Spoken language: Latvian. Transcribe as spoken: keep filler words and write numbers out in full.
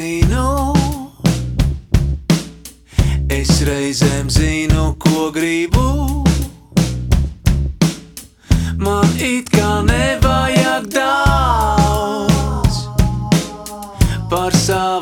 zinu, es reizēm zinu, ko gribu. Man it kā nevajag daudz par savu